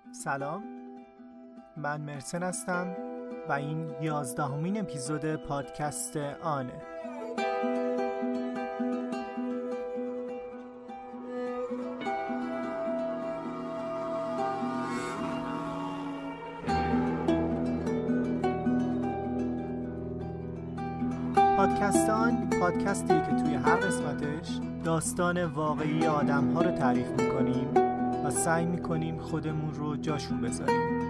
سلام، من مرسن هستم و این 11مین اپیزود پادکست آنه. پادکست آن پادکستی که توی هر قسمتش داستان واقعی آدم‌ها رو تعریف می‌کنیم و سعی می‌کنیم خودمون رو جاشون بذاریم.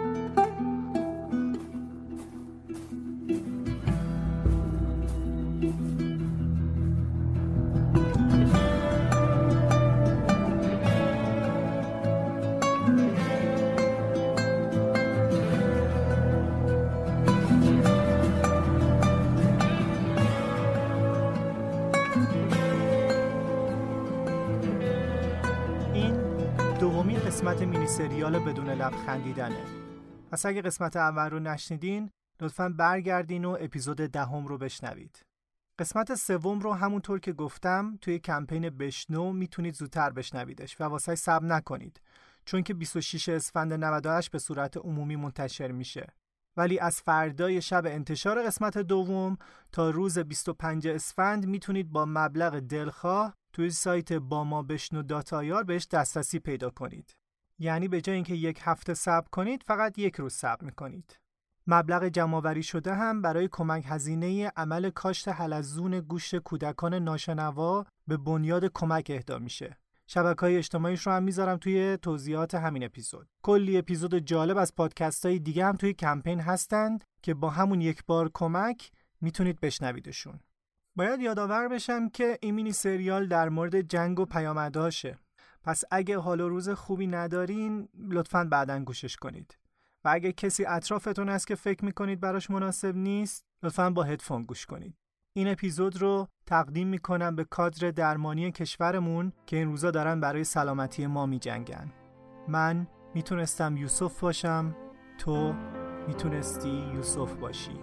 دومین قسمت مینی سریال بدون لبخندیدنه. پس اگه قسمت اول رو نشنیدین لطفاً برگردین و اپیزود 10 رو بشنوید. قسمت سوم رو همونطور که گفتم توی کمپین بشنو میتونید زودتر بشنویدش و واسه صبر نکنید، چون که 26 اسفند 98 به صورت عمومی منتشر میشه. ولی از فردای شب انتشار قسمت دوم تا روز 25 اسفند میتونید با مبلغ دلخواه توی سایت bamabeshno.ir بهش دسترسی پیدا کنید. یعنی به جای اینکه یک هفته صبر کنید فقط یک روز صبر میکنید. مبلغ جمع‌آوری شده هم برای کمک هزینه عمل کاشت حلزون گوشت کودکان ناشنوا به بنیاد کمک اهدا میشه. شبکه‌های اجتماعیش رو هم میذارم توی توضیحات همین اپیزود. کلی اپیزود جالب از پادکست‌های دیگه هم توی کمپین هستند که با همون یک بار کمک میتونید بشنویدشون. باید یادآور بشم که این مینی سریال در مورد جنگ و پیامدهاشه. پس اگه حال و روز خوبی ندارین لطفاً بعداً گوشش کنید. و اگه کسی اطرافتون هست که فکر میکنید براش مناسب نیست لطفاً با هدفون گوش کنید. این اپیزود رو تقدیم میکنم به کادر درمانی کشورمون که این روزا دارن برای سلامتی ما میجنگن. من میتونستم یوسف باشم، تو میتونستی یوسف باشی.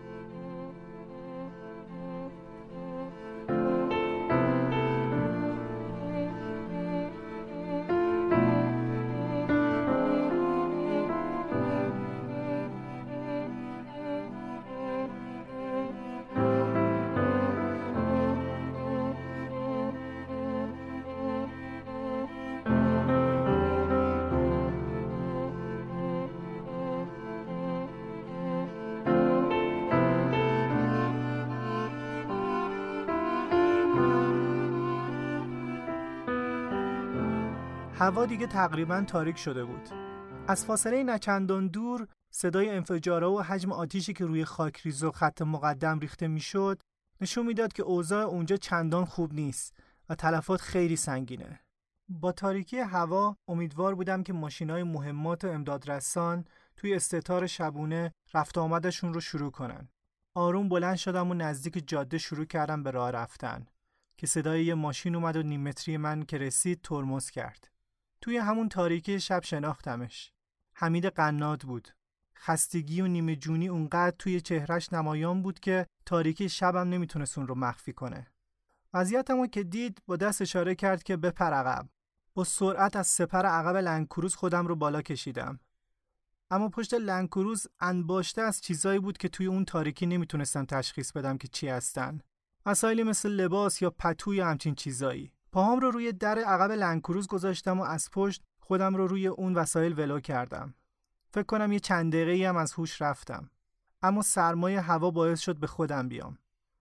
هوا دیگه تقریباً تاریک شده بود. از فاصله نچندان دور صدای انفجارها و حجم آتیشی که روی خاکریز و خط مقدم ریخته میشد نشون میداد که اوضاع اونجا چندان خوب نیست و تلفات خیلی سنگینه. با تاریکی هوا امیدوار بودم که ماشینای مهمات و امدادرسان توی استتار شبونه رفت آمدشون رو شروع کنن. آروم بلند شدم و نزدیک جاده شروع کردم به راه رفتن که صدای یه ماشین اومد و نیم متری من که رسید ترمز کرد. توی همون تاریکی شب شناختمش. حمید قناد بود. خستگی و نیمه جونی اونقدر توی چهرش نمایان بود که تاریکی شبم نمیتونست اون رو مخفی کنه. وضعیتمو که دید با دست اشاره کرد که بپر عقب. با سرعت از سپر عقب لندکروز خودم رو بالا کشیدم. اما پشت لندکروز انباشته از چیزایی بود که توی اون تاریکی نمیتونستم تشخیص بدم که چی هستن. مسائلی مثل لباس یا پتو یا همچین چیزایی. پاهام رو روی در عقب لندکروز گذاشتم و از پشت خودم رو روی اون وسایل ولو کردم. فکر کنم یه چند دقیقه‌ای هم از هوش رفتم. اما سرمای هوا باعث شد به خودم بیام.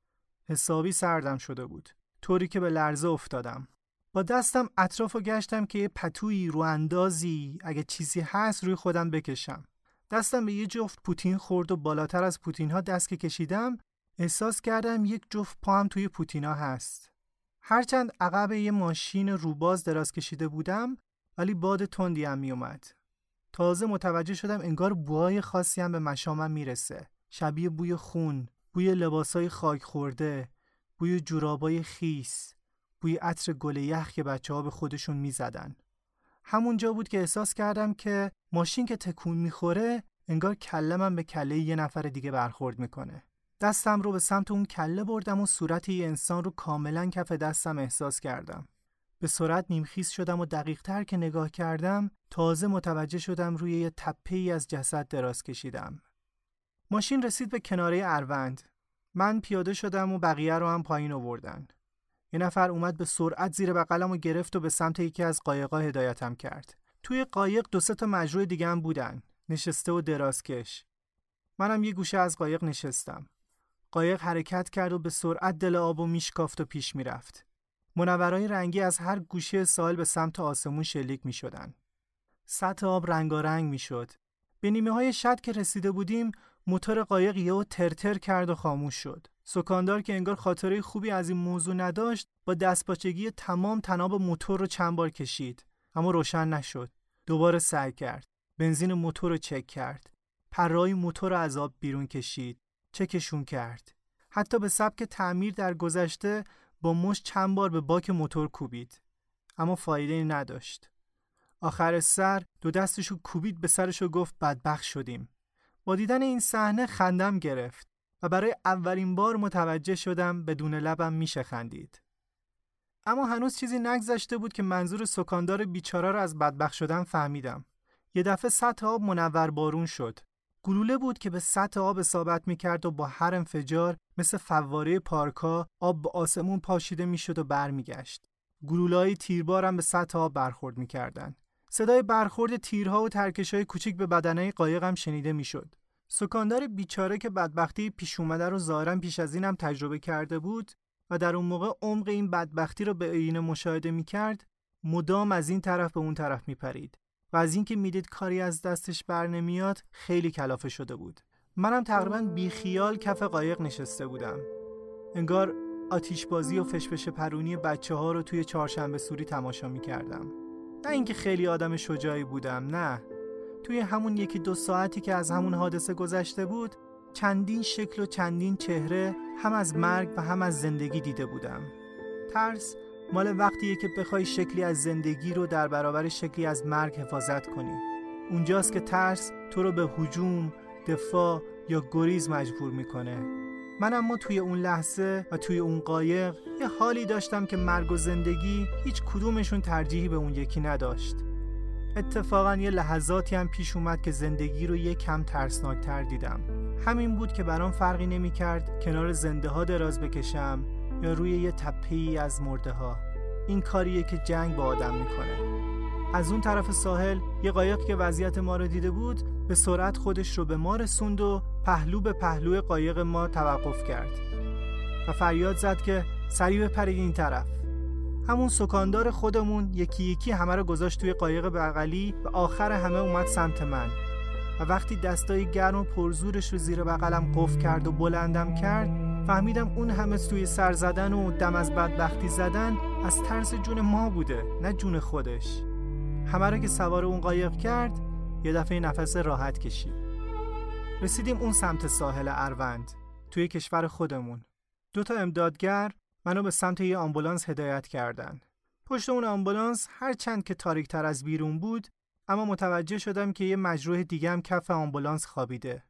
حسابی سردم شده بود. طوری که به لرزه افتادم. با دستم اطرافو گشتم که یه پتویی رو اندازی اگه چیزی هست روی خودم بکشم. دستم به یه جفت پوتین خورد و بالاتر از پوتین‌ها دست که کشیدم احساس کردم یک جفت پام توی پوتینا هست. هرچند عقب یه ماشین روباز دراز کشیده بودم ولی باد تندی هم می اومد. تازه متوجه شدم انگار بوهای خاصی هم به مشامم میرسه. شبیه بوی خون، بوی لباسای خاک خورده، بوی جورابای خیس، بوی عطر گل یخ که بچه‌ها به خودشون میزدن. همونجا بود که احساس کردم که ماشین که تکون میخوره انگار کله‌م به کله یه نفر دیگه برخورد میکنه. دستم رو به سمت اون کله بردم و صورت یه انسان رو کاملا کف دستم احساس کردم. به سرعت نیمخیز شدم و دقیق‌تر که نگاه کردم تازه متوجه شدم روی یه تپه‌ای از جسد دراز کشیدم. ماشین رسید به کناره اروند. من پیاده شدم و بقیه رو هم پایین آوردن. یه نفر اومد به سرعت زیر بغلم و گرفت و به سمت یکی از قایق‌ها هدایتم کرد. توی قایق 2-3 تا مجروح دیگه هم بودن، نشسته و درازکش. منم یه گوشه از قایق نشستم. قایق حرکت کرد و به سرعت دل آبو میشکافت و پیش میرفت. منورای رنگی از هر گوشه ساحل به سمت آسمون شلیک میشدن. سطح آب رنگارنگ میشد. به نیمه‌های شب که رسیده بودیم، موتور قایق یهو ترتر کرد و خاموش شد. سکاندار که انگار خاطره خوبی از این موضوع نداشت، با دستپاچگی تمام تناب موتور رو چند بار کشید، اما روشن نشد. دوباره سعی کرد. بنزین موتور رو چک کرد. پرهای موتور رو از آب بیرون کشید. چکشون کرد. حتی به سبک تعمیر در گذشته با مشت چند بار به باک موتور کوبید، اما فایده نداشت. آخر سر 2 دستشو کوبید به سرش و گفت بدبخت شدیم. با دیدن این صحنه خندم گرفت و برای اولین بار متوجه شدم بدون لبم میشه خندید. اما هنوز چیزی نگذشته بود که منظور سکاندار بیچاره رو از بدبخت شدن فهمیدم. یه دفعه سطح آب منور بارون شد. گلوله بود که به سطح آب اصابت میکرد و با هر انفجار مثل فواره پارکا آب به آسمون پاشیده میشد و برمیگشت. گلوله‌های تیربار هم به سطح آب برخورد میکردن. صدای برخورد تیرها و ترکش‌های کوچیک به بدنه قایق هم شنیده میشد. سکاندار بیچاره که بدبختی پیش اومده رو ظاهراً پیش از اینم تجربه کرده بود و در اون موقع عمق این بدبختی رو به عینه مشاهده میکرد، مدام از این طرف به اون طرف میپرید و از اینکه میدید کاری از دستش بر نمیاد خیلی کلافه شده بود. منم تقریباً بیخیال کف قایق نشسته بودم. انگار آتیشبازی و فشفش پرونی بچه‌ها رو توی چهارشنبه سوری تماشا میکردم. نه اینکه خیلی آدم شجاعی بودم، نه. توی همون 1-2 ساعتی که از همون حادثه گذشته بود، چندین شکل و چندین چهره هم از مرگ و هم از زندگی دیده بودم. ترس مال وقتیه که بخوای شکلی از زندگی رو در برابر شکلی از مرگ حفاظت کنی. اونجاست که ترس تو رو به هجوم، دفاع یا گریز مجبور میکنه. من اما توی اون لحظه و توی اون قایق یه حالی داشتم که مرگ و زندگی هیچ کدومشون ترجیحی به اون یکی نداشت. اتفاقاً یه لحظاتی هم پیش اومد که زندگی رو یه کم ترسناکتر دیدم. همین بود که برام فرقی نمی کرد کنار زنده ها دراز بکشم یا روی یه تپه‌ای از مرده ها. این کاریه که جنگ با آدم میکنه. از اون طرف ساحل یه قایق که وضعیت ما رو دیده بود به سرعت خودش رو به ما رسوند و پهلو به پهلو قایق ما توقف کرد و فریاد زد که سریع بپرید این طرف. همون سکاندار خودمون یکی یکی همه رو گذاشت توی قایق بغلی و آخر همه اومد سمت من و وقتی دستای گرم و پرزورش رو زیر بغلم قفل کرد و بلندم کرد، فهمیدم اون همه توی سر زدن و دم از بدبختی زدن از ترس جون ما بوده، نه جون خودش. همه رو که سوار اون قایق کرد، یه دفعه نفس راحت کشید. رسیدیم اون سمت ساحل اروند، توی کشور خودمون. 2 تا امدادگر منو به سمت یه آمبولانس هدایت کردن. پشت اون آمبولانس هر چند که تاریک‌تر از بیرون بود، اما متوجه شدم که یه مجروح دیگه هم کف آمبولانس خوابیده.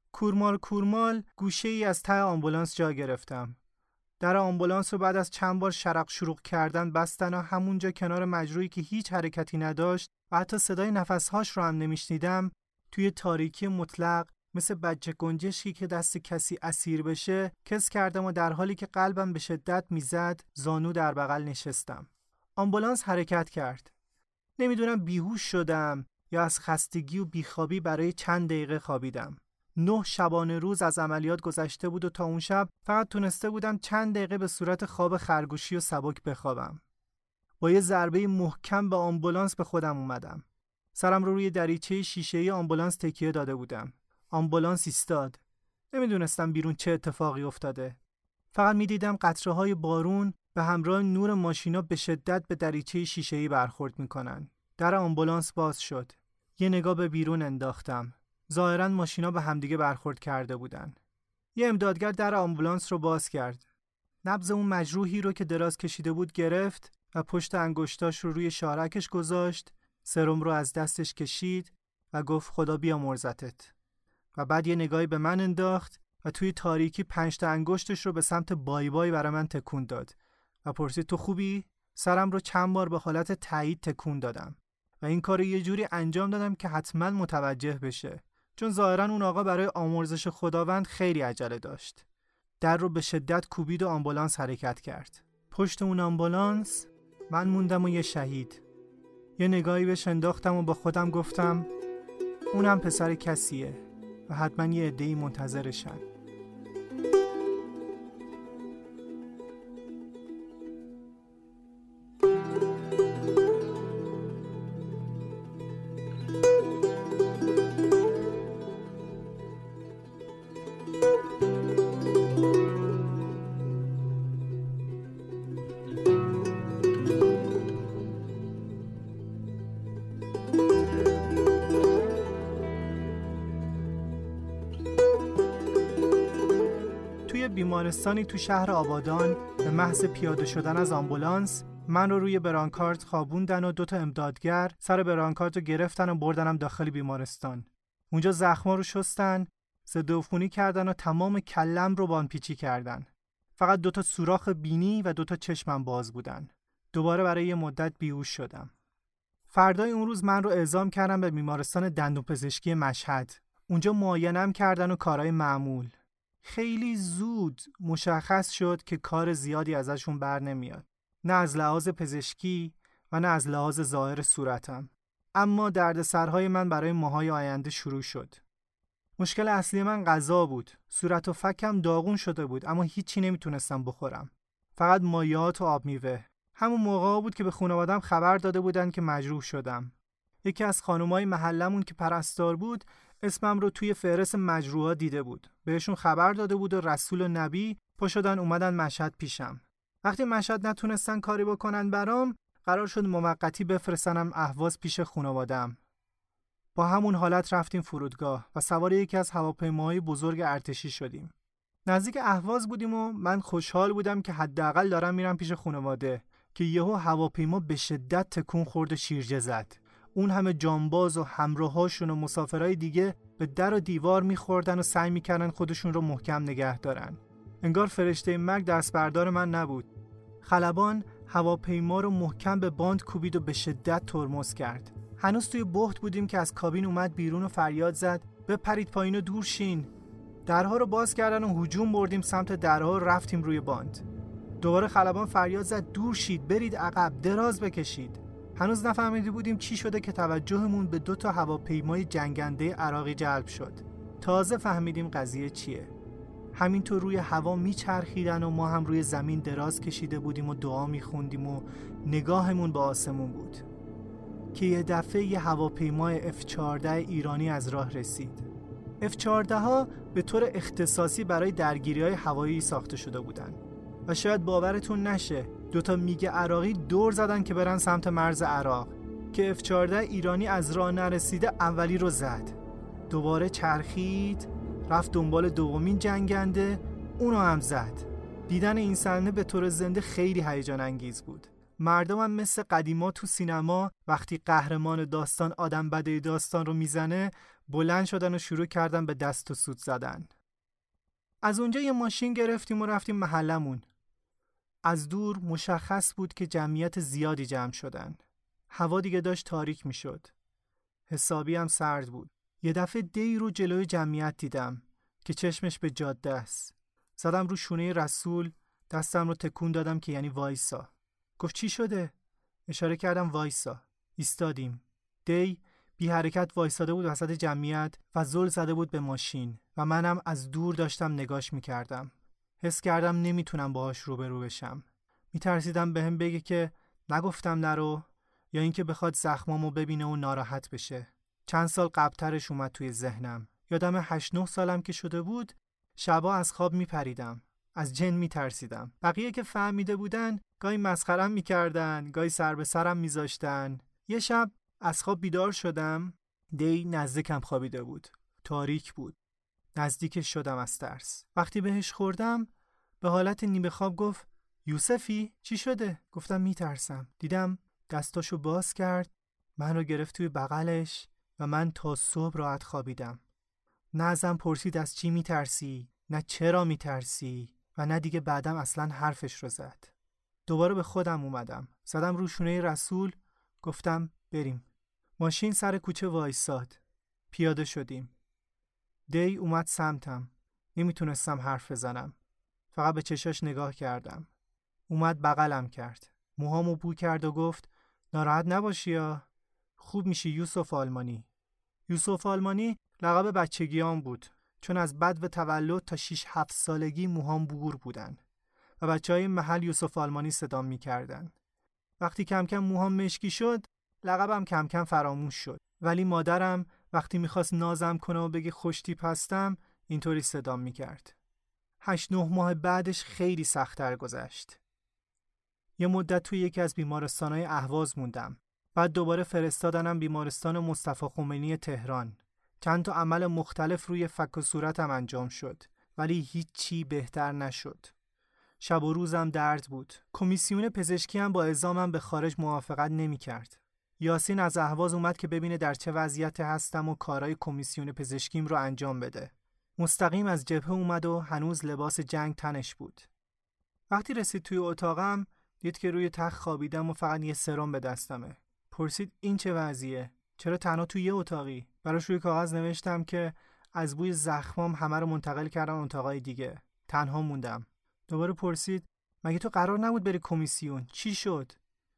کورمال گوشه‌ای از ته آمبولانس جا گرفتم. در آمبولانس رو بعد از چند بار شرق شروق کردن بستن و همونجا کنار مجروحی که هیچ حرکتی نداشت و حتی صدای نفسهاش رو هم نمیشنیدم، توی تاریکی مطلق مثل بچه گنجشکی که دست کسی اسیر بشه کس کردم و در حالی که قلبم به شدت میزد زانو در بغل نشستم. آمبولانس حرکت کرد. نمیدونم بیهوش شدم یا از خستگی و بیخوابی برای چند دقیقه خوابیدم. 9 شبانه روز از عملیات گذشته بود و تا اون شب فقط تونسته بودم چند دقیقه به صورت خواب خرگوشی و سبک بخوابم. با یه ضربه محکم به آمبولانس به خودم اومدم. سرم رو روی دریچه شیشه‌ای آمبولانس تکیه داده بودم. آمبولانس ایستاد. نمیدونستم بیرون چه اتفاقی افتاده. فقط میدیدم قطره‌های بارون به همراه نور ماشینا به شدت به دریچه شیشه‌ای برخورد میکنن. در آمبولانس باز شد. یه نگاه به بیرون انداختم. ظاهراً ماشینا به همدیگه برخورد کرده بودن. یه امدادگر در آمبولانس رو باز کرد. نبض اون مجروحی رو که دراز کشیده بود گرفت و پشت انگشتاش رو روی شارکش گذاشت، سرم رو از دستش کشید و گفت خدا بیامرزتت. و بعد یه نگاهی به من انداخت و توی تاریکی 5 تا انگشتش رو به سمت بای بای برای من تکون داد و پرسید تو خوبی؟ سرم رو چند بار به حالت تایید تکون دادم و این کار رو یه جوری انجام دادم که حتما متوجه بشه، چون ظاهراً اون آقا برای آمرزش خداوند خیلی عجله داشت. در رو به شدت کوبید و آمبولانس حرکت کرد. پشت اون آمبولانس من موندم و یه شهید. یه نگاهی بهش انداختم و با خودم گفتم اونم پسر کسیه و حتما یه عده‌ای منتظرشن. بیمارستانی تو شهر آبادان به محض پیاده شدن از آمبولانس من رو روی برانکارد خوابوندن و 2 امدادگر سر برانکارد رو گرفتن و بردنم داخل بیمارستان. اونجا زخما رو شستن، ضدعفونی کردن و تمام کلم رو بانپیچی کردن. فقط 2 سوراخ بینی و 2 چشمم باز بودن. دوباره برای یه مدت بیهوش شدم. فردای اون روز من رو اعزام کردن به بیمارستان دندونپزشکی مشهد. اونجا معاینه‌ام کردن و کارهای معمول. خیلی زود مشخص شد که کار زیادی ازشون بر نمیاد، نه از لحاظ پزشکی و نه از لحاظ ظاهر صورتم. اما دردسرهای من برای ماهای آینده شروع شد. مشکل اصلی من غذا بود. صورت و فکم داغون شده بود اما هیچی نمیتونستم بخورم. فقط مایعات و آب میوه. همون موقع بود که به خانواده‌ام خبر داده بودن که مجروح شدم. یکی از خانمای محلمون که پرستار بود اسمم رو توی فهرست مجروحا دیده بود. بهشون خبر داده بود و رسول و نبی پا شدن اومدن مشهد پیشم. وقتی مشهد نتونستن کاری بکنن برام، قرار شد موقتی بفرستنم اهواز پیش خانواده‌ام. با همون حالت رفتیم فرودگاه و سوار یکی از هواپیماهای بزرگ ارتشی شدیم. نزدیک اهواز بودیم و من خوشحال بودم که حداقل دارم میرم پیش خانواده که یهو هواپیما به شدت تکون خورد و شیرجه زد. اون همه جانباز و همراهاشون و مسافرای دیگه به در و دیوار میخوردن و سعی میکردن خودشون رو محکم نگه دارن. انگار فرشته مرگ دست بردار من نبود. خلبان هواپیما رو محکم به باند کوبید و به شدت ترمز کرد. هنوز توی بهت بودیم که از کابین اومد بیرون و فریاد زد بپرید پایین و دور شین. درها رو باز کردن و هجوم بردیم سمت درها و رفتیم روی باند. دوباره خلبان فریاد زد دور شید، برید عقب، دراز بکشید. هنوز نفهمیده بودیم چی شده که توجهمون به 2 هواپیمای جنگنده عراقی جلب شد. تازه فهمیدیم قضیه چیه. همینطور روی هوا میچرخیدن و ما هم روی زمین دراز کشیده بودیم و دعا میخوندیم و نگاهمون به آسمون بود که یه دفعه یه هواپیمای F-14 ایرانی از راه رسید. F-14 ها به طور اختصاصی برای درگیری‌های هوایی ساخته شده بودن و شاید باورتون نشه 2 میگ عراقی دور زدن که برن سمت مرز عراق که F-14 ایرانی از راه نرسیده اولی رو زد. دوباره چرخید رفت دنبال دومین جنگنده، اونو هم زد. دیدن این صحنه به طور زنده خیلی هیجان انگیز بود. مردم هم مثل قدیما تو سینما وقتی قهرمان داستان آدم بده داستان رو میزنه بلند شدن و شروع کردن به دست و سوت زدن. از اونجا یه ماشین گرفتیم و رفتیم محلمون. از دور مشخص بود که جمعیت زیادی جمع شدن. هوا دیگه داشت تاریک می شد. حسابی هم سرد بود. یه دفعه دی رو جلوی جمعیت دیدم که چشمش به جاده است. زدم رو شونه رسول، دستم رو تکون دادم که یعنی وایسا. گفت چی شده؟ اشاره کردم وایسا. ایستادیم. دی بی حرکت وایساده بود وسط جمعیت و زل زده بود به ماشین و منم از دور داشتم نگاش می کردم. حس کردم نمیتونم باهاش روبرو بشم. میترسیدم بهم بگه که نگفتم نرو یا اینکه بخواد زخمامو ببینه و ناراحت بشه. چند سال قبلترش اومد توی ذهنم. یادم 8-9 سالم که شده بود شبا از خواب میپریدم. از جن میترسیدم. بقیه که فهمیده بودن گاهی مسخرم میکردن، گاهی سر به سرم میذاشتن. یه شب از خواب بیدار شدم. دی نزدیکم خوابیده بود. تاریک بود. نزدیکش شدم از ترس. وقتی بهش خوردم به حالت نیمه خواب گفت یوسفی چی شده؟ گفتم میترسم. دیدم دستاشو باز کرد، من رو گرفت توی بغلش و من تا صبح راحت خوابیدم. نه ازم پرسید از چی میترسی، نه چرا میترسی و نه دیگه بعدم اصلا حرفش رو زد. دوباره به خودم اومدم. زدم رو شونه رسول، گفتم بریم. ماشین سر کوچه وایساد. پیاده شدیم. دی اومد سمتم. نمیتونستم حرف بزنم. فقط به چشاش نگاه کردم. اومد بغلم کرد. موهامو بو کرد و گفت ناراحت نباشی یا خوب میشی یوسف آلمانی. یوسف آلمانی لقب بچگیام بود، چون از بدو تولد تا 6-7 سالگی موهام بور بودن و بچهای محل یوسف آلمانی صدام میکردن. وقتی کم کم موهام مشکی شد، لقبم کم کم فراموش شد. ولی مادرم وقتی میخواست نازم کنه و بگه خوشتیپ هستم، اینطوری صدام میکرد. 8-9 ماه بعدش خیلی سخت‌تر گذشت. یه مدت توی یکی از بیمارستان‌های اهواز موندم. بعد دوباره فرستادنم بیمارستان مصطفی خمینی تهران. چند تا عمل مختلف روی فک و صورتم انجام شد، ولی هیچی بهتر نشد. شب و روزم درد بود. کمیسیون پزشکی هم با اعزامم به خارج موافقت نمی‌کرد. یاسین از اهواز اومد که ببینه در چه وضعیتی هستم و کارهای کمیسیون پزشکیم رو انجام بده. مستقیم از جبهه اومد و هنوز لباس جنگ تنش بود. وقتی رسید توی اتاقم، دید که روی تخت خوابیدم و فقط یه سرم به دستمه. پرسید این چه وضعیه؟ چرا تنها توی یه اتاقی؟ براش روی کاغذ نوشتم که از بوی زخمام همه رو منتقل کردن اتاقای دیگه. تنها موندم. دوباره پرسید مگه تو قرار نبود بری کمیسیون؟ چی شد؟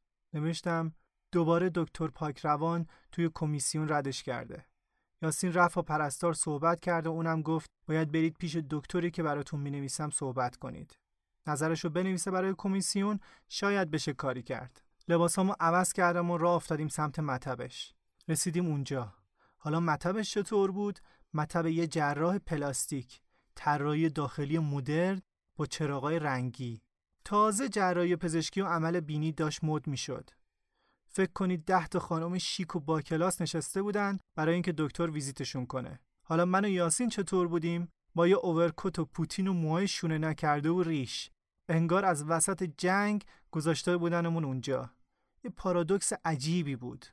نوشتم دوباره دکتر پاکروان توی کمیسیون ردش کرده. یاسین رفت و پرستار صحبت کرد و اونم گفت باید برید پیش دکتری که براتون می‌نویسم صحبت کنید. نظرشو بنویسه برای کمیسیون، شاید بشه کاری کرد. لباسامو عوض کردم و راه افتادیم سمت مطبش. رسیدیم اونجا. حالا مطبش چطور بود؟ مطب یه جراح پلاستیک، طراحی داخلی مدرن با چراغای رنگی. تازه جراحی پزشکی و عمل بینی داشت مد میشد. فکر کنید 10 تا خانم شیک و با کلاس نشسته بودن برای اینکه دکتر ویزیتشون کنه. حالا من و یاسین چطور بودیم؟ با یه اوورکوت و پوتین و موهای شونه نکرده و ریش. انگار از وسط جنگ گذاشته بودنمون اونجا. یه پارادوکس عجیبی بود.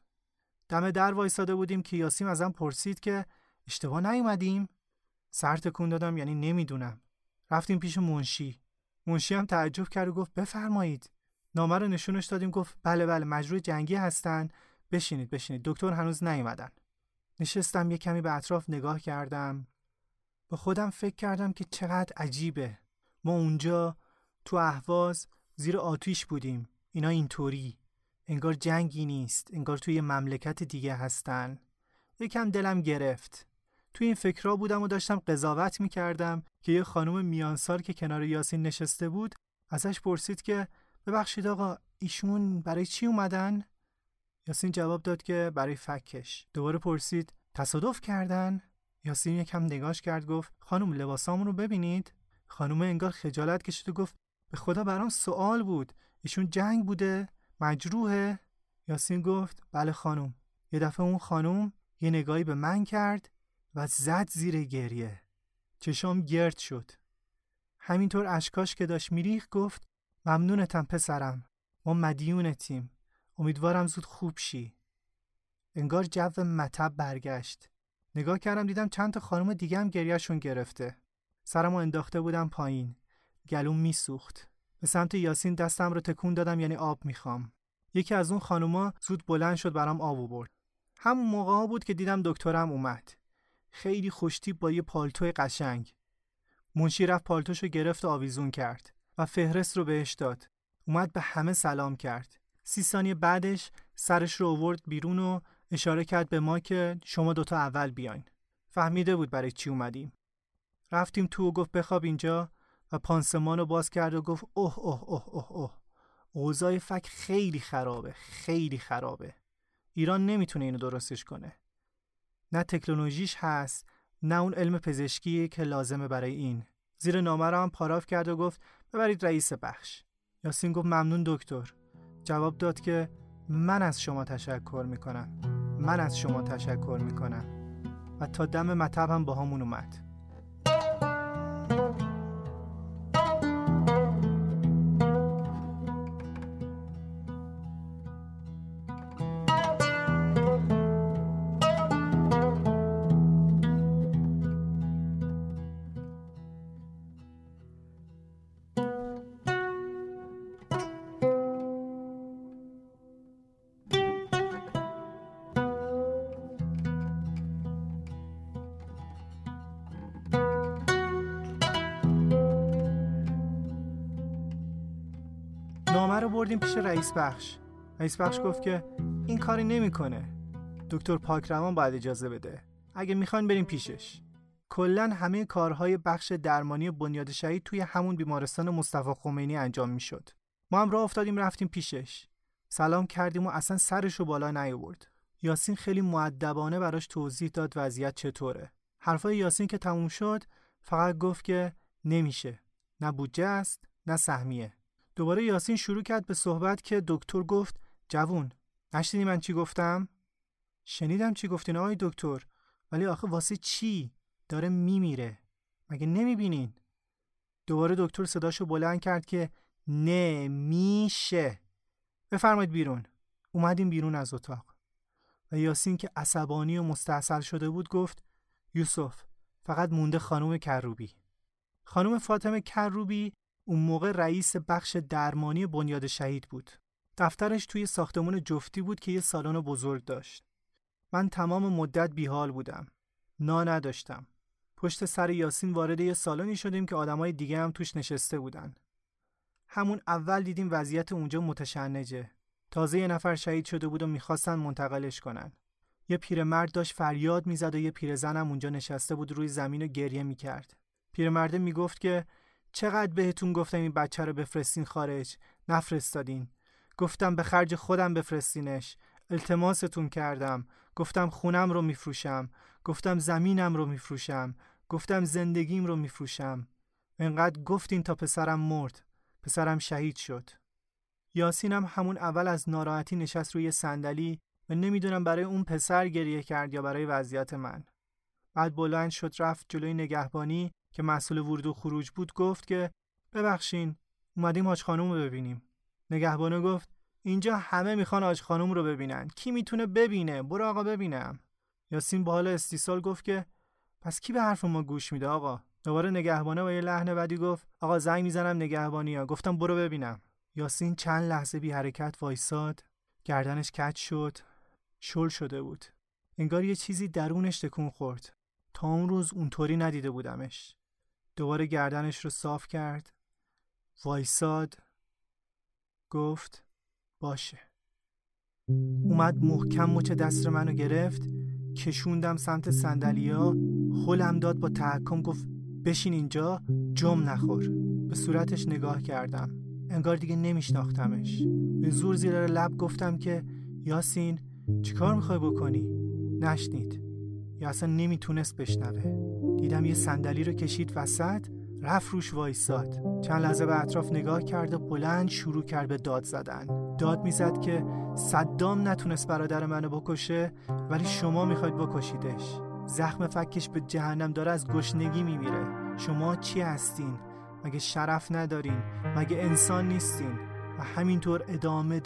دم در وایساده بودیم که یاسین ازم پرسید که اشتباه نیومدیم؟ سر تکون دادم یعنی نمیدونم. رفتیم پیش منشی. منشی هم تعجب کرد و گفت بفرمایید. نامه رو نشونش دادیم، گفت بله مجروح جنگی هستن، بشینید دکتر هنوز نیومدن. نشستم یه کمی به اطراف نگاه کردم. با خودم فکر کردم که چقدر عجیبه. ما اونجا تو اهواز زیر آتیش بودیم. اینا اینطوری. انگار جنگی نیست. انگار توی مملکت دیگه هستن. یکم دلم گرفت. توی این فکرها بودم و داشتم قضاوت میکردم که یه خانم میانسال که کنار یاسین نشسته بود ازش پرسید که ببخشید آقا ایشون برای چی اومدن؟ یاسین جواب داد که برای فکش. دوباره پرسید تصادف کردن؟ یاسین یکم نگاش کرد، گفت خانم لباسامون رو ببینید. خانم انگار خجالت کشید و گفت به خدا برام سوال بود، ایشون جنگ بوده؟ مجروحه؟ یاسین گفت بله خانم. یه دفعه اون خانم یه نگاهی به من کرد و زد زیر گریه. چشام گرد شد. همینطور اشکاش که داشت میریخت گفت ممنونتم پسرم، ما مدیونتیم، امیدوارم زود خوب شی. انگار جو مطب برگشت. نگاه کردم دیدم چند تا خانم دیگه هم گریهشون گرفته. سرمو انداخته بودم پایین. گلوم میسوخت. به سمت یاسین دستم رو تکون دادم یعنی آب میخوام. یکی از اون خانوما زود بلند شد برام آب آورد. همون موقع ها بود که دیدم دکترم اومد. خیلی خوشتیپ با یه پالتو قشنگ. منشی رفت پالتوشو گرفت و آویزون کرد و فهرست رو بهش داد. اومد به همه سلام کرد. 30 ثانیه بعدش سرش رو آورد بیرون و اشاره کرد به ما که شما دوتا اول بیاین. فهمیده بود برای چی اومدیم. رفتیم تو و گفت بخواب اینجا و پانسمان رو باز کرد و گفت اوه اوه اوه اوه اوه. اوضاع فک خیلی خرابه. ایران نمیتونه اینو درستش کنه. نه تکنولوژیش هست، نه اون علم پزشکی که لازمه برای این. زیر نامه رو هم پاراف کرد و گفت ببرید رئیس بخش. یاسین گفت ممنون دکتر. جواب داد که من از شما تشکر میکنم و تا دم مطب هم با همون اومد. بردیم پیش رئیس بخش. رئیس بخش گفت که این کاری نمیکنه. دکتر پاکروان باید اجازه بده. اگه میخوان بریم پیشش. کلاً همه کارهای بخش درمانی بنیاد شهید توی همون بیمارستان مصطفی خمینی انجام میشد. ما هم راه افتادیم رفتیم پیشش. سلام کردیم و اصلا سرشو بالا نیاورد. یاسین خیلی مؤدبانه براش توضیح داد وضعیت چطوره. حرفای یاسین که تموم شد فقط گفت که نمیشه. نه بودجه است، نه سهمیه. دوباره یاسین شروع کرد به صحبت که دکتر گفت جوون، نشنیدی من چی گفتم؟ شنیدم چی گفتین آقای دکتر، ولی آخه واسه چی؟ داره میمیره. مگه نمیبینین؟ دوباره دکتر صداشو بلند کرد که نمیشه. بفرمایید بیرون. اومدیم بیرون از اتاق. و یاسین که عصبانی و مستعصل شده بود گفت یوسف، فقط مونده خانم کروبی. خانم فاطمه کروبی اون موقع رئیس بخش درمانی بنیاد شهید بود. دفترش توی ساختمان جفتی بود که یه سالن بزرگ داشت. من تمام مدت بیحال بودم. نداشتم. پشت سر یاسین وارد یه سالنی شدیم که آدمای دیگه هم توش نشسته بودن. همون اول دیدیم وضعیت اونجا متشنجه. تازه یه نفر شهید شده بود و میخواستن منتقلش کنن. یه پیرمرد داشت فریاد میزد و یه پیرزن هم اونجا نشسته بود روی زمین و گریه میکرد. پیرمرده میگفت که چقدر بهتون گفتم این بچه رو بفرستین خارج، نفرستادین. گفتم به خرج خودم بفرستینش. التماستون کردم. گفتم خونم رو میفروشم. گفتم زمینم رو میفروشم. گفتم زندگیم رو میفروشم. انقدر گفتین تا پسرم مرد. پسرم شهید شد. یاسینم همون اول از ناراحتی نشست روی صندلی و نمیدونم برای اون پسر گریه کرد یا برای وضعیت من. بعد بلند شد رفت جلوی نگهبانی که مسئول ورود و خروج بود گفت که ببخشین اومدیم حاج خانوم رو ببینیم. نگهبانه گفت اینجا همه میخوان حاج خانوم رو ببینن. کی میتونه ببینه؟ برو آقا ببینم. یاسین با حال استیصال گفت که پس کی به حرف ما گوش میده آقا؟ دوباره نگهبانه با یه لحن بدی گفت آقا زنگ میزنم نگهبانیا. گفتم برو ببینم. یاسین چند لحظه بی حرکت وایساد. گردنش کج شد. شل شده بود. انگار یه چیزی درونش تکون خورد. تا اون روز اونطوری ندیده بودمش. دوباره گردنش رو صاف کرد. وایساد. گفت باشه. اومد محکم مچ دست منو گرفت. کشوندم سمت صندلیا. هلم داد با تحکم گفت بشین اینجا، جم نخور. به صورتش نگاه کردم. انگار دیگه نمیشناختمش. به زور زیر لب گفتم که یاسین چیکار میخوای بکنی؟ نشنید. یا اصلا نمیتونست بشنوه. دیدم یه صندلی رو کشید وسط، رفت روش وایساد. چند لحظه به اطراف نگاه کرد و بلند شروع کرد به داد زدن. داد میزد که صدام نتونست برادر منو بکشه ولی شما میخواید بکشیدش. زخم فکش به جهنم داره، از گشنگی میمیره. شما چی هستین؟ مگه شرف ندارین؟ مگه انسان نیستین؟ و همینطور ادامه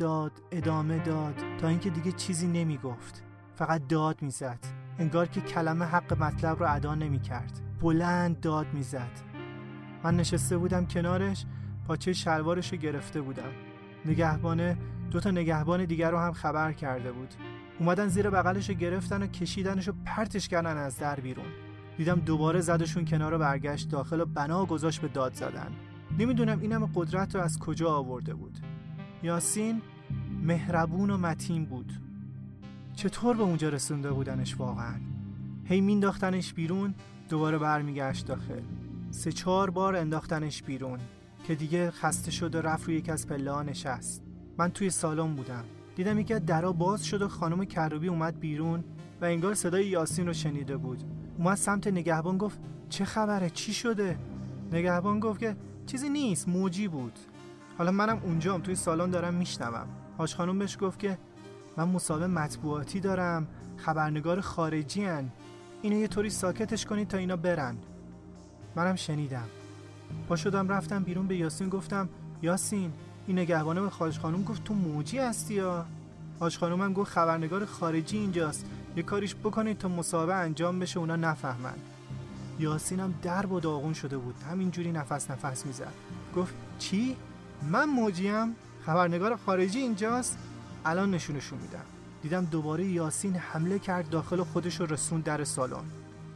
داد تا اینکه دیگه چیزی نمیگفت، فقط داد میزد. انگار که کلمه حق مطلب رو ادا نمیکرد. بلند داد میزد. من نشسته بودم کنارش، پاچه شلوارش رو گرفته بودم. نگهبانه 2 نگهبان دیگر رو هم خبر کرده بود. اومدن زیر بغلش رو گرفتن و کشیدنش و پرتش کردن از در بیرون. دیدم دوباره زدشون کنار و برگشت داخل و بنا گذاشت به داد زدن. نمیدونم این همه قدرت رو از کجا آورده بود. یاسین مهربون و متین بود. چطور به اونجا رسونده بودنش واقعا؟ هی مینداختنش بیرون، دوباره برمیگشت داخل. 3-4 بار انداختنش بیرون که دیگه خسته شد و رفت روی یک از پله‌ها نشست. من توی سالن بودم. دیدم یکی از درا باز شد و خانم کروبی اومد بیرون و انگار صدای یاسین رو شنیده بود. اومد سمت نگهبان گفت چه خبره؟ چی شده؟ نگهبان گفت که چیزی نیست، موجی بود. حالا منم اونجام توی سالن دارم میشنوم. حاج خانم بهش گفت که من مصاحبه مطبوعاتی دارم، خبرنگار خارجی ان. اینو یه طوری ساکتش کنید تا اینا برن. منم شنیدم. پا شدم رفتم بیرون، به یاسین گفتم یاسین این نگهبانه به حاج خانم گفت تو موجی هستی یا؟ حاج خانم هم گفت خبرنگار خارجی اینجاست، یه کاریش بکنید تا مصاحبه انجام بشه اونا نفهمن. یاسینم درب و داغون شده بود، همینجوری نفس میزد. گفت چی؟ من موجیم؟ خبرنگار خارجی اینجاست؟ الان نشونشون میدم. دیدم دوباره یاسین حمله کرد داخل و خودش رو رسوند در سالن.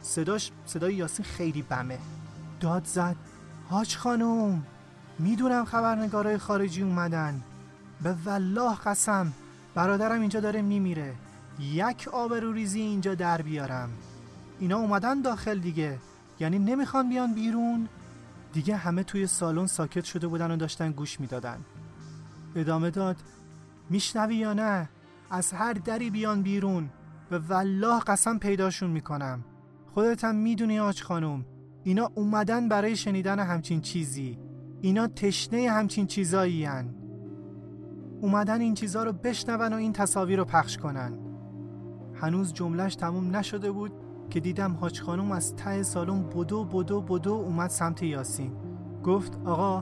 صدای یاسین خیلی بمه. داد زد حاج خانم میدونم خبرنگارای خارجی اومدن، به والله قسم برادرم اینجا داره میمیره، یک آبروریزی اینجا در بیارم. اینا اومدن داخل دیگه، یعنی نمیخوان بیان بیرون؟ دیگه همه توی سالن ساکت شده بودن و داشتن گوش میدادن. ادامه داد: میشنوی یا نه؟ از هر دری بیان بیرون، به والله قسم پیداشون میکنم. خودت هم میدونی آج خانم، اینا اومدن برای شنیدن همچین چیزی. اینا تشنه همچین چیزایی هن. اومدن این چیزا رو بشنون و این تصاویر رو پخش کنن. هنوز جملهش تموم نشده بود که دیدم حاج خانم از ته سالن بدو اومد سمت یاسین. گفت: آقا،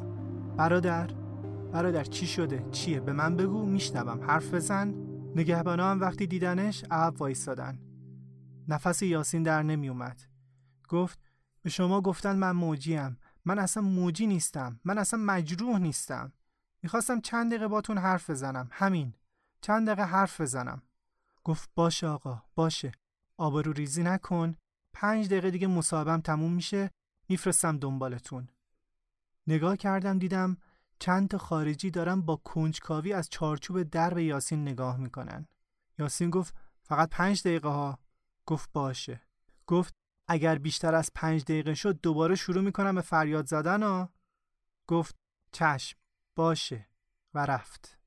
برادر چی شده؟ چیه؟ به من بگو، میشنوم، حرف بزن. نگهبانا هم وقتی دیدنش عقب وایسادن. نفس یاسین در نمی اومد. گفت: به شما گفتن من موجیم. من اصلا موجی نیستم. من اصلا مجروح نیستم. میخواستم چند دقیقه باتون حرف بزنم. همین. چند دقیقه حرف بزنم. گفت: باشه آقا، باشه. آبرو ریزی نکن. 5 دقیقه دیگه مصاحبه‌ام تموم میشه. میفرستم دنبالتون. نگاه کردم دیدم چند تا خارجی دارن با کنجکاوی از چارچوب درب یاسین نگاه میکنن. یاسین گفت: فقط 5 دقیقه ها. گفت: باشه. گفت: اگر بیشتر از 5 دقیقه شد دوباره شروع میکنم به فریاد زدن ها. گفت: چشم، باشه. و رفت.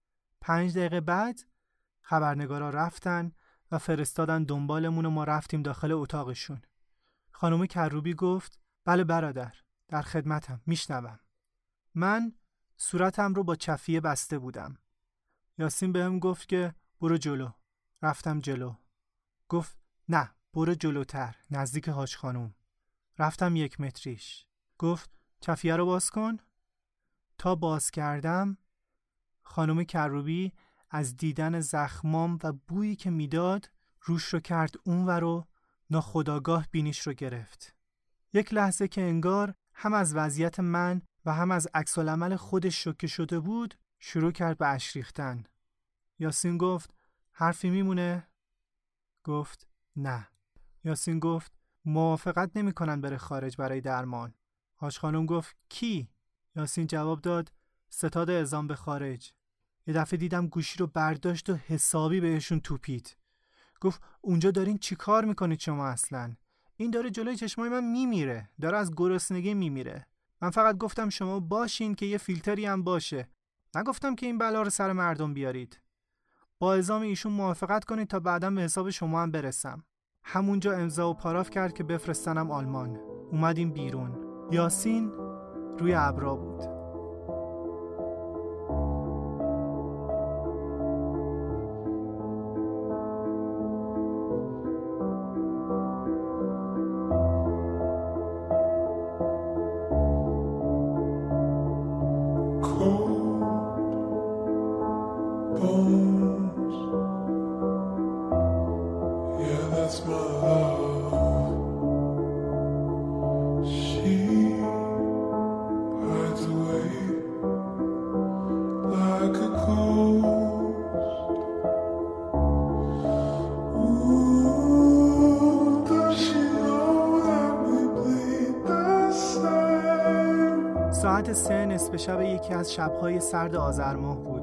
5 دقیقه بعد خبرنگارا رفتن و فرستادن دنبالمون و ما رفتیم داخل اتاقشون. خانم کروبی گفت: بله برادر، در خدمتم، میشنوم. من صورتم رو با چفیه بسته بودم. یاسین بهم گفت که برو جلو. رفتم جلو. گفت: نه، برو جلوتر، نزدیک حاج خانوم. رفتم 1 متریش. گفت: چفیه رو باز کن. تا باز کردم خانم کروبی از دیدن زخمام و بویی که میداد روش رو کرد اونور و ناخودآگاه بینیش رو گرفت. یک لحظه که انگار هم از وضعیت من و هم از عکس‌العمل خودش شوکه شده بود شروع کرد به اشک ریختن. یاسین گفت: حرفی میمونه؟ گفت: نه. یاسین گفت: موافقت نمی‌کنن بره خارج برای درمان. حاج خانم گفت: کی؟ یاسین جواب داد: ستاد اعزام به خارج. یه دفعه دیدم گوشی رو برداشت و حسابی بهشون توپید. گفت: اونجا دارین چی کار میکنید شما اصلا؟ این داره جلوی چشمای من میمیره، داره از گرسنگی میمیره. من فقط گفتم شما باشین که یه فیلتری هم باشه. نگفتم که این بلا رو سر مردم بیارید. با اعزام ایشون موافقت کنید تا بعداً به حساب شما هم برسم. همونجا امضا و پاراف کرد که بفرستنم آلمان. اومدیم بیرون. یاسین روی ابرا بود. ساعت 3 نصف شب یکی از شب‌های سرد آذر ماه بود.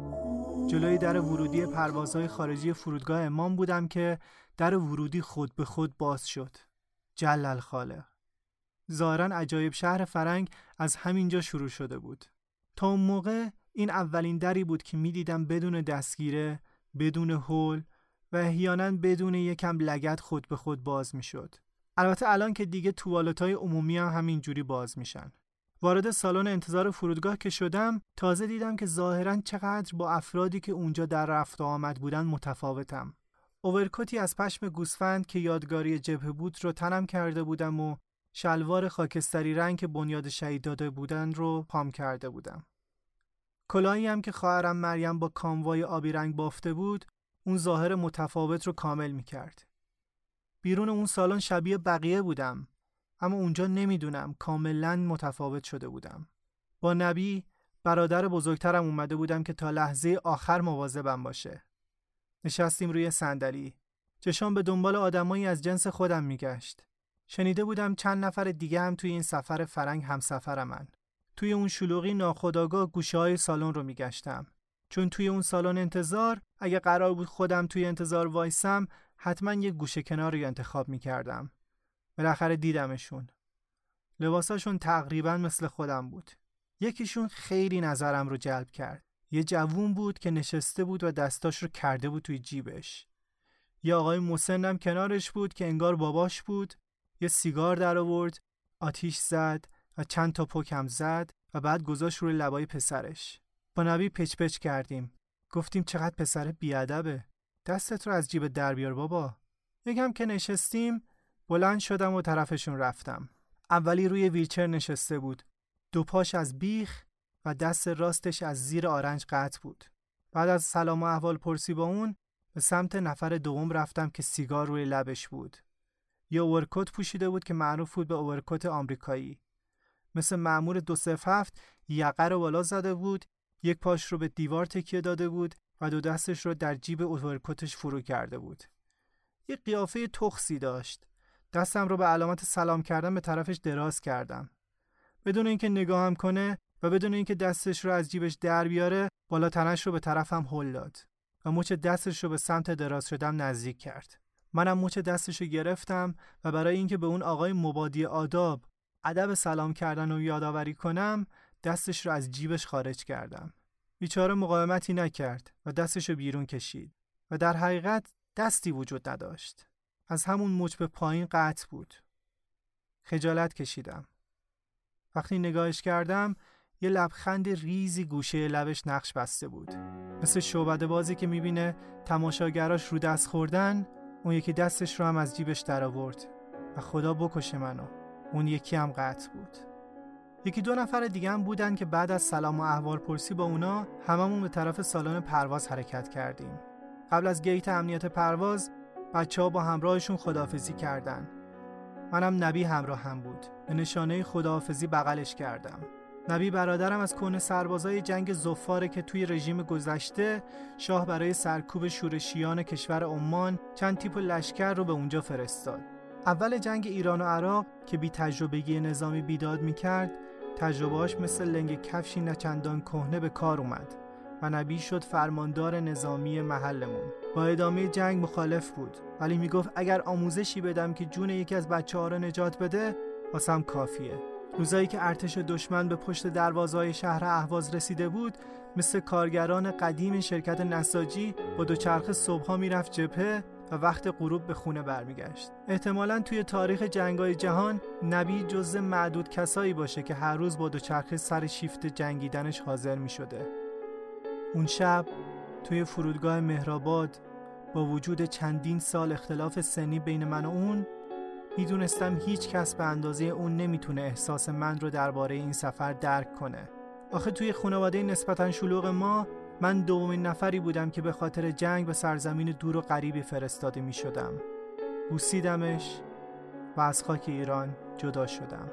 جلوی در ورودی پروازهای خارجی فرودگاه امام بودم که در ورودی خود به خود باز شد. جل الخالق. ظاهراً عجایب شهر فرنگ از همینجا شروع شده بود. تا اون موقع این اولین دری بود که می‌دیدم بدون دستگیره، بدون هول و احیاناً بدون یکم لگد خود به خود باز می‌شد. البته الان که دیگه توالت‌های عمومی هم همینجوری باز میشن. وارد سالن انتظار فرودگاه که شدم تازه دیدم که ظاهراً چقدر با افرادی که اونجا در رفت و آمد بودن متفاوتم. اوورکوتی از پشم گوسفند که یادگاری جبهه بود رو تنم کرده بودم و شلوار خاکستری رنگ که بنیاد شهید داده بودن رو پام کرده بودم. کلاهی هم که خواهرم مریم با کاموای آبی رنگ بافته بود اون ظاهر متفاوت رو کامل می‌کرد. بیرون اون سالن شبیه بقیه بودم، اما اونجا نمیدونم کاملا متفاوت شده بودم. با نبی برادر بزرگترم اومده بودم که تا لحظه آخر مواظبم باشه. نشستیم روی صندلی. چشام به دنبال آدمایی از جنس خودم میگشت. شنیده بودم چند نفر دیگه هم توی این سفر فرنگ همسفرمن. توی اون شلوغی ناخودآگاه گوشه‌های سالن رو میگشتم. چون توی اون سالن انتظار اگه قرار بود خودم توی انتظار وایسم حتما یه گوشه کنار رو انتخاب می‌کردم. بالاخره دیدمشون. لباساشون تقریبا مثل خودم بود. یکیشون خیلی نظرم رو جلب کرد. یه جوون بود که نشسته بود و دستاش رو کرده بود توی جیبش. یه آقای مسنم کنارش بود که انگار باباش بود. یه سیگار در آورد، آتیش زد و چند تا پک زد و بعد گذاشت روی لبای پسرش. با نبی پچ پچ کردیم. گفتیم چقدر پسر بیادبه. دستت رو از جیب در بیار بابا. یکم که نشستیم بلند شدم و طرفشون رفتم. اولی روی ویلچر نشسته بود. 2 پاش از بیخ و دست راستش از زیر آرنج قطع بود. بعد از سلام و احوال پرسی با اون به سمت نفر دوم رفتم که سیگار روی لبش بود. یه اوورکوت پوشیده بود که معروف بود به اوورکوت آمریکایی. مثل مأمور 207 یقه رو بالا زده بود، یک پاش رو به دیوار تکیه داده بود و 2 دستش رو در جیب اوورکوتش فرو کرده بود. یه قیافه تخسی داشت. دستم رو به علامت سلام کردن به طرفش دراز کردم. بدون اینکه نگاهم کنه و بدون اینکه دستش رو از جیبش در بیاره، بالا تنش رو به طرفم هل داد و مچ دستش رو به سمت دراز شدم نزدیک کرد. منم مچ دستش رو گرفتم و برای اینکه به اون آقای مبادی آداب ادب سلام کردن رو یادآوری کنم، دستش رو از جیبش خارج کردم. بیچاره مقاومتی نکرد و دستش رو بیرون کشید و در حقیقت دستی وجود نداشت. از همون مچ به پایین قطع بود. خجالت کشیدم. وقتی نگاهش کردم یه لبخند ریزی گوشه لبش نقش بسته بود. مثل شعبده بازی که میبینه تماشاگراش رو دست خوردن، اون یکی دستش رو هم از جیبش در آورد و خدا بکشه منو. اون یکی هم قطع بود. 1-2 نفر دیگه هم بودن که بعد از سلام و احوال پرسی با اونا هممون به طرف سالن پرواز حرکت کردیم. قبل از گیت امنیت پرواز بچه‌ها با همراهشون خداحافظی کردن. منم نبی همراه هم بود. به نشانه خداحافظی بغلش کردم. نبی برادرم از کهنه سربازای جنگ زفاره که توی رژیم گذشته شاه برای سرکوب شورشیان کشور عمان چند تیپ لشکر رو به اونجا فرستاد. اول جنگ ایران و عراق که بی تجربگی نظامی بیداد میکرد، تجربهاش مثل لنگ کفشی نچندان کهنه به کار اومد و نبی شد فرماندار نظامی محلمون. با ادامه جنگ مخالف بود، ولی میگفت اگر آموزشی بدم که جون یکی از بچه‌ها رو نجات بده واسم کافیه. روزایی که ارتش دشمن به پشت دروازه‌های شهر اهواز رسیده بود، مثل کارگران قدیم شرکت نساجی با دوچرخه صبحا میرفت جبهه و وقت غروب به خونه برمیگشت. احتمالاً توی تاریخ جنگ‌های جهان نبی جزو معدود کسایی باشه که هر روز با دوچرخه سر شیفت جنگیدنش حاضر میشده. اون شب توی فرودگاه مهرآباد با وجود چندین سال اختلاف سنی بین من و اون، میدونستم هیچ کس به اندازه اون نمیتونه احساس من رو درباره این سفر درک کنه. آخه توی خانواده نسبتاً شلوغ ما، من دومین نفری بودم که به خاطر جنگ به سرزمین دور و غریبی فرستاده میشدم. بوسیدمش و از خاک ایران جدا شدم.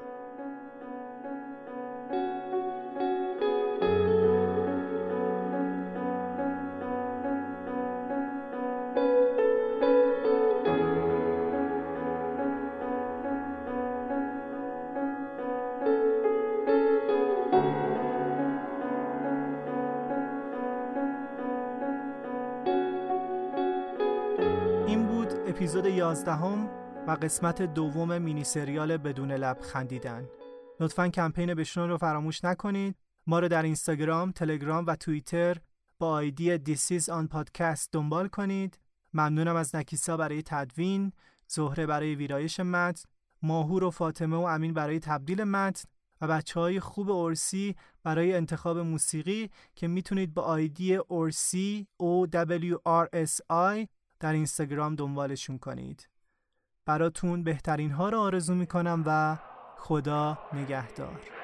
اپیزود 11 و قسمت دوم مینی سریال بدون لب خندیدن. لطفاً کمپین بشنو رو فراموش نکنید. ما رو در اینستاگرام، تلگرام و توییتر با آیدی This is on podcast دنبال کنید. ممنونم از نکیسا برای تدوین، زهره برای ویرایش متن، ماهور و فاطمه و امین برای تبدیل متن و بچه‌های خوب اورسی برای انتخاب موسیقی که میتونید با آیدی اورسی OWRSI در اینستاگرام دنبالشون کنید. براتون بهترین ها رو آرزو میکنم و خدا نگهدار.